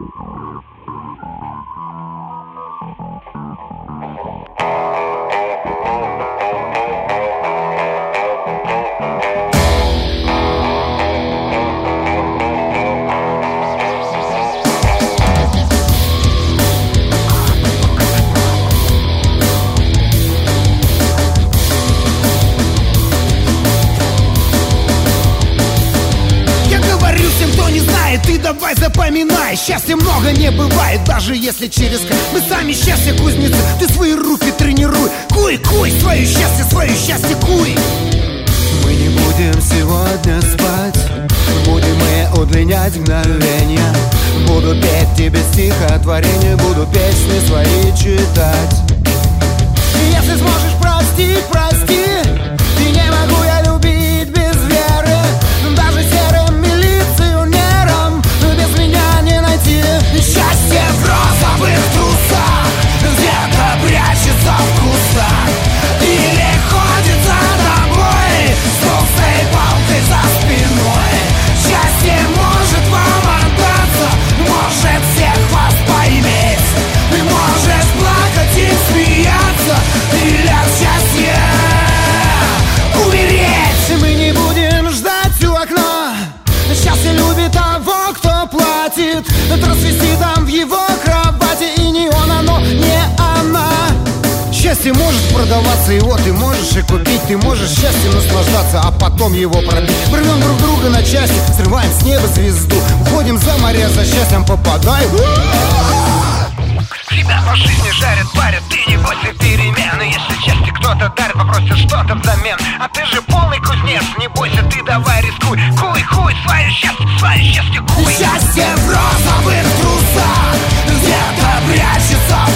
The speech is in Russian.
Ты давай запоминай, счастья много не бывает, даже если через край. Мы сами счастье кузнецы, ты свои руки тренируй. Куй, куй, свое счастье куй. Мы не будем сегодня спать, будем мы удлинять мгновения. Буду петь тебе стихотворения, буду песни свои читать. Если сможешь простить, прости. И не могу я любить без веры, даже серым милиционером без меня не найти. Счастье в розовых трусах где-то прячется в кустах, или ходит за тобой с толстой палкой за спиной. Счастье может вам отдаться, может всех вас поиметь. Ты можешь плакать и смеяться, или от счастья умереть. Мы не будем ждать у окна, счастье любит того, кто платит. Трансвеститом в его кровати, и не он, оно не она. Счастье может продаваться, его ты можешь и купить. Ты можешь счастьем наслаждаться, а потом его пробить. Рвем друг друга на части, срываем с неба звезду. Уходим за моря, за счастьем попадаем. Тебя по жизни жарят, парят, ты не бойся перемены. Если счастье кто-то дарит, попросит что-то взамен. А ты же полный кузнец, не бойся, ты давай рискуй. Куй, хуй, свое счастье куй. Счастье в розовых трусах где-то прячется